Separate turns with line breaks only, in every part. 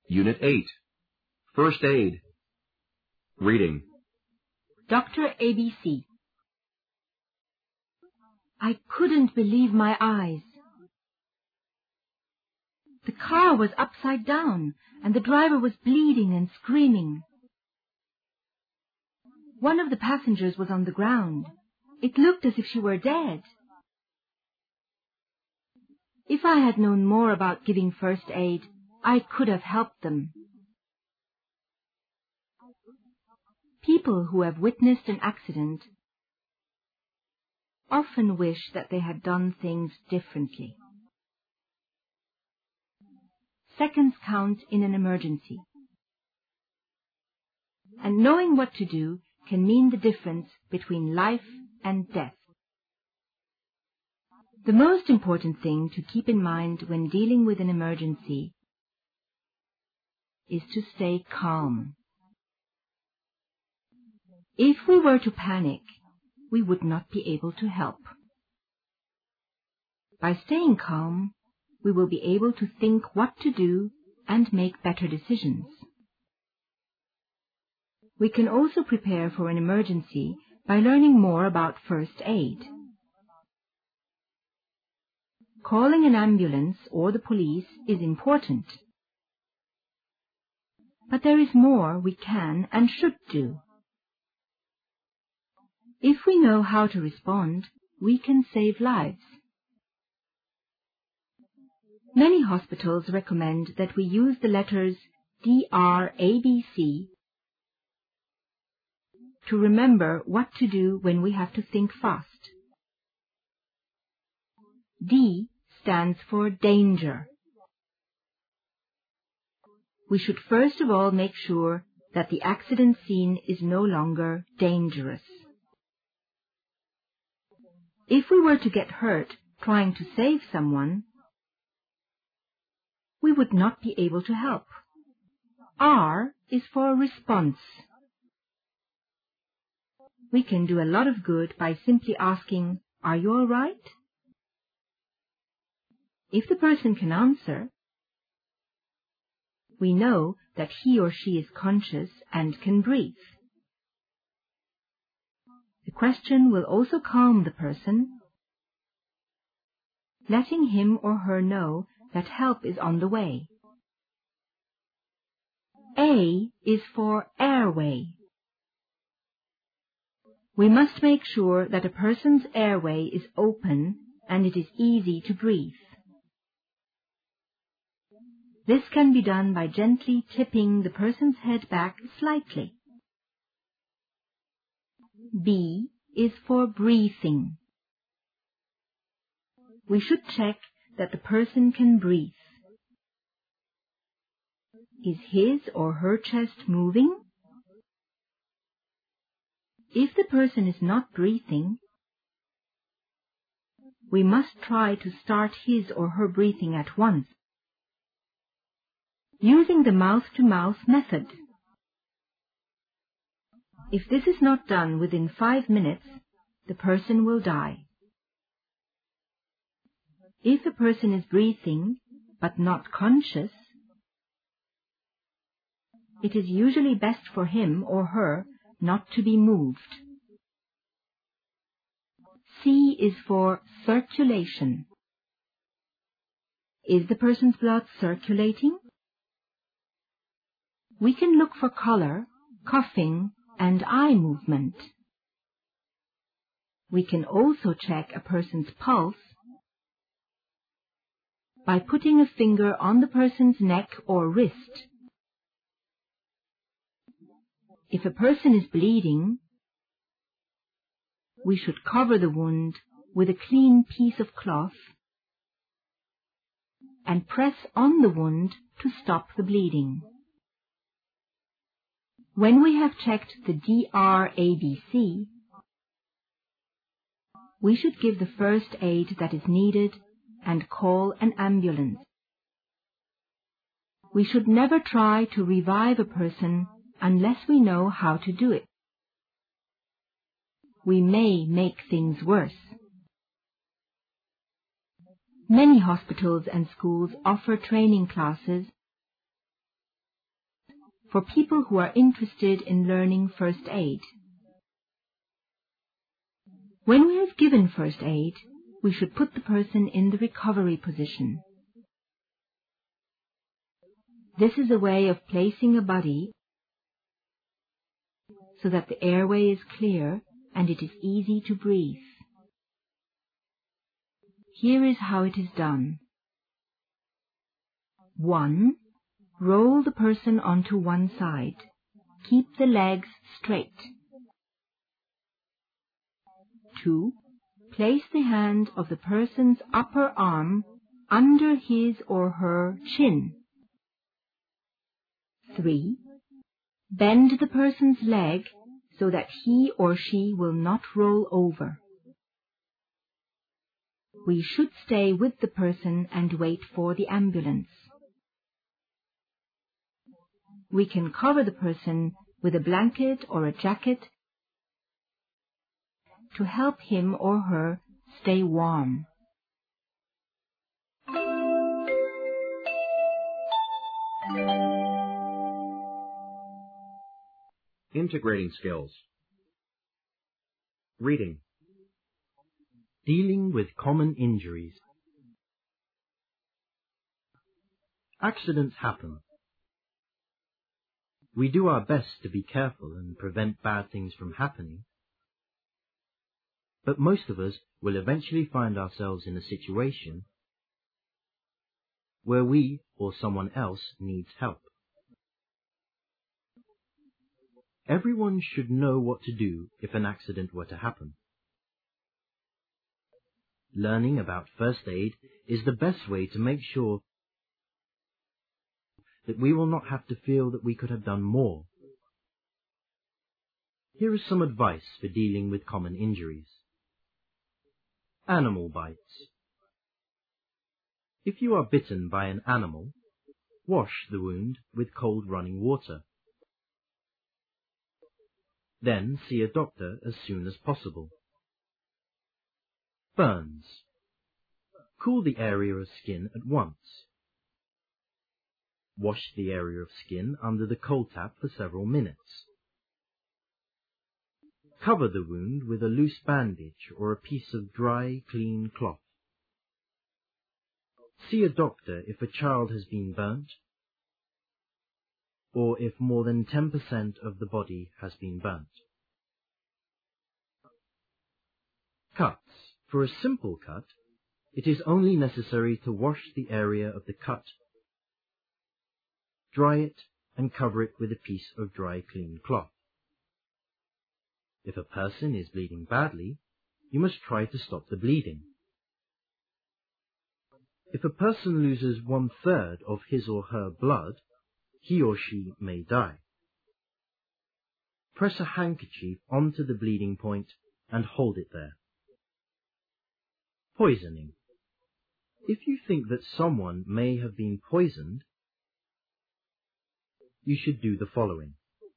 Unit 8. First Aid. Reading.
Dr. ABC. I couldn't believe my eyes. The car was upside down, and the driver was bleeding and screaming. One of the passengers was on the ground. It looked as if she were dead. If I had known more about giving first aid, I could have helped them. People who have witnessed an accident often wish that they had done things differently. Seconds count in an emergency. And knowing what to do can mean the difference between life and death. The most important thing to keep in mind when dealing with an emergency is to stay calm. If we were to panic, we would not be able to help. By staying calm, we will be able to think what to do and make better decisions. We can also prepare for an emergency by learning more about first aid. Calling an ambulance or the police is important. But there is more we can and should do. If we know how to respond, we can save lives. Many hospitals recommend that we use the letters DRABC to remember what to do when we have to think fast. D stands for danger. We should first of all make sure that the accident scene is no longer dangerous. If we were to get hurt trying to save someone, we would not be able to help. R is for response. We can do a lot of good by simply asking, "Are you all right?" If the person can answer, we know that he or she is conscious and can breathe. The question will also calm the person, letting him or her know that help is on the way. A is for airway. We must make sure that a person's airway is open and it is easy to breathe. This can be done by gently tipping the person's head back slightly. B is for breathing. We should check that the person can breathe. Is his or her chest moving? If the person is not breathing, we must try to start his or her breathing at once, using the mouth-to-mouth method. If this is not done within 5 minutes, the person will die. If a person is breathing but not conscious, it is usually best for him or her not to be moved. C is for circulation. Is the person's blood circulating? We can look for color, coughing, and eye movement. We can also check a person's pulse by putting a finger on the person's neck or wrist. If a person is bleeding, we should cover the wound with a clean piece of cloth and press on the wound to stop the bleeding. When we have checked the DRABC, we should give the first aid that is needed and call an ambulance. We should never try to revive a person unless we know how to do it. We may make things worse. Many hospitals and schools offer training classes for people who are interested in learning first aid. When we have given first aid, we should put the person in the recovery position. This is a way of placing a body so that the airway is clear and it is easy to breathe. Here is how it is done. 1. Roll the person onto one side. Keep the legs straight. 2. Place the hand of the person's upper arm under his or her chin. 3. Bend the person's leg so that he or she will not roll over. We should stay with the person and wait for the ambulance. We can cover the person with a blanket or a jacket to help him or her stay warm.
Integrating skills. Reading.
Dealing with common injuries. Accidents happen. We do our best to be careful and prevent bad things from happening, but most of us will eventually find ourselves in a situation where we or someone else needs help. Everyone should know what to do if an accident were to happen. Learning about first aid is the best way to make sure that we will not have to feel that we could have done more. Here is some advice for dealing with common injuries. Animal bites. If you are bitten by an animal, wash the wound with cold running water. Then see a doctor as soon as possible. Burns. Cool the area of skin at once. Wash the area of skin under the cold tap for several minutes. Cover the wound with a loose bandage or a piece of dry, clean cloth. See a doctor if a child has been burnt or if more than 10% of the body has been burnt. Cuts. For a simple cut, it is only necessary to wash the area of the cut, dry it, and cover it with a piece of dry, clean cloth. If a person is bleeding badly, you must try to stop the bleeding. If a person loses 1/3 of his or her blood, he or she may die. Press a handkerchief onto the bleeding point and hold it there. Poisoning. If you think that someone may have been poisoned, you should do the following.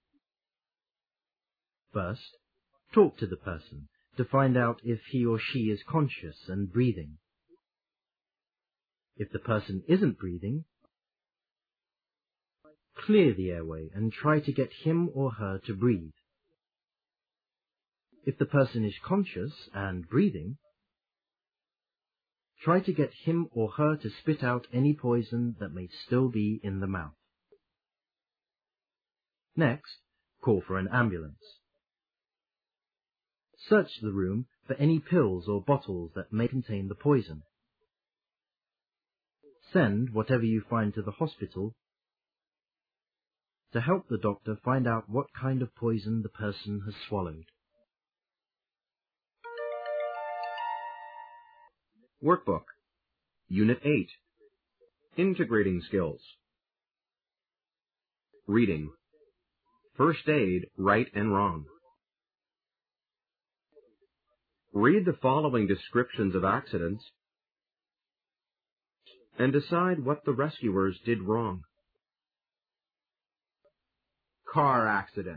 First, talk to the person to find out if he or she is conscious and breathing. If the person isn't breathing, clear the airway and try to get him or her to breathe. If the person is conscious and breathing, try to get him or her to spit out any poison that may still be in the mouth. Next, call for an ambulance. Search the room for any pills or bottles that may contain the poison. Send whatever you find to the hospital to help the doctor find out what kind of poison the person has swallowed.
Workbook. Unit 8. Integrating skills. Reading. First aid, right and wrong. Read the following descriptions of accidents and decide what the rescuers did wrong.
Car accident.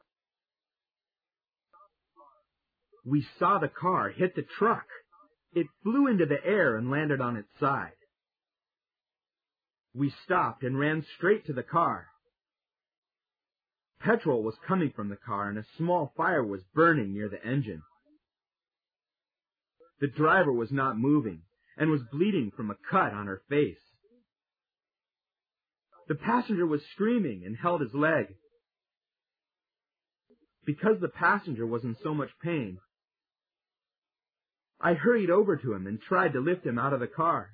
We saw the car hit the truck. It flew into the air and landed on its side. We stopped and ran straight to the car. Petrol was coming from the car and a small fire was burning near the engine. The driver was not moving and was bleeding from a cut on her face. The passenger was screaming and held his leg. Because the passenger was in so much pain, I hurried over to him and tried to lift him out of the car.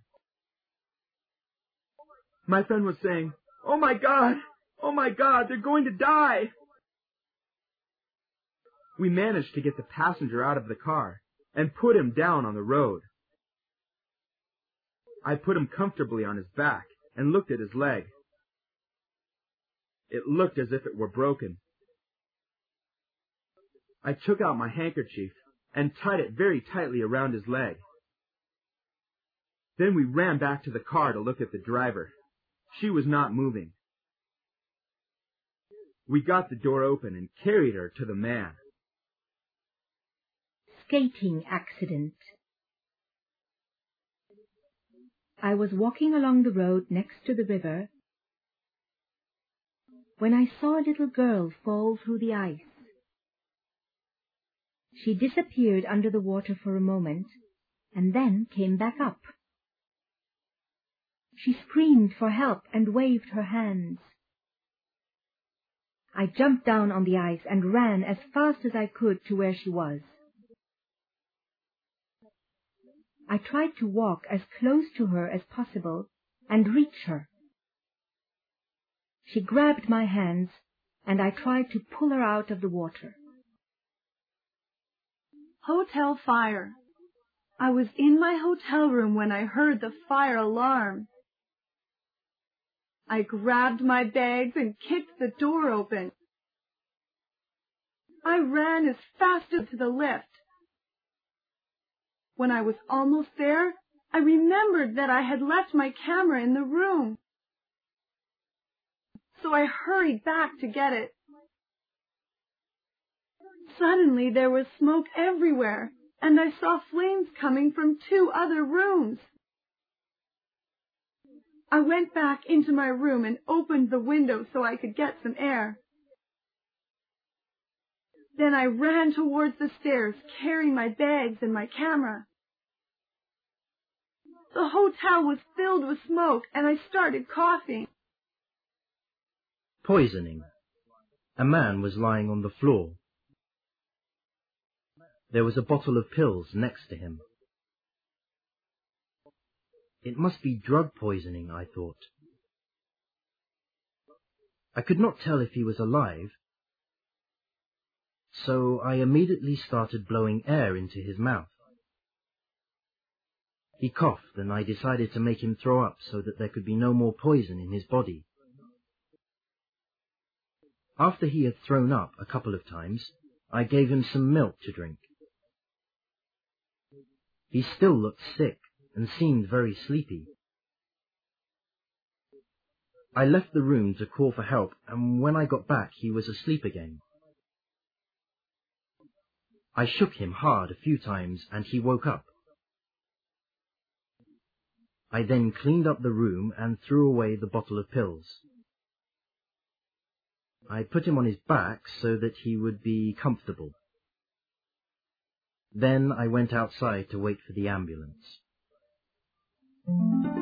My friend was saying, "Oh my God, they're going to die." We managed to get the passenger out of the car and put him down on the road. I put him comfortably on his back and looked at his leg. It looked as if it were broken. I took out my handkerchief and tied it very tightly around his leg. Then we ran back to the car to look at the driver. She was not moving. We got the door open and carried her to the man.
Skating accident. I was walking along the road next to the river when I saw a little girl fall through the ice. She disappeared under the water for a moment and then came back up. She screamed for help and waved her hands. I jumped down on the ice and ran as fast as I could to where she was. I tried to walk as close to her as possible and reach her. She grabbed my hands and I tried to pull her out of the water.
Hotel fire. I was in my hotel room when I heard the fire alarm. I grabbed my bags and kicked the door open. I ran as fast as to the lift. When I was almost there, I remembered that I had left my camera in the room. So I hurried back to get it. Suddenly there was smoke everywhere, and I saw flames coming from 2 other rooms. I went back into my room and opened the window so I could get some air. Then I ran towards the stairs, carrying my bags and my camera. The hotel was filled with smoke, and I started coughing.
Poisoning. A man was lying on the floor. There was a bottle of pills next to him. It must be drug poisoning, I thought. I could not tell if he was alive, so I immediately started blowing air into his mouth. He coughed, and I decided to make him throw up so that there could be no more poison in his body. After he had thrown up a couple of times, I gave him some milk to drink. He still looked sick and seemed very sleepy. I left the room to call for help, and when I got back he was asleep again. I shook him hard a few times and he woke up. I then cleaned up the room and threw away the bottle of pills. I put him on his back so that he would be comfortable. Then I went outside to wait for the ambulance.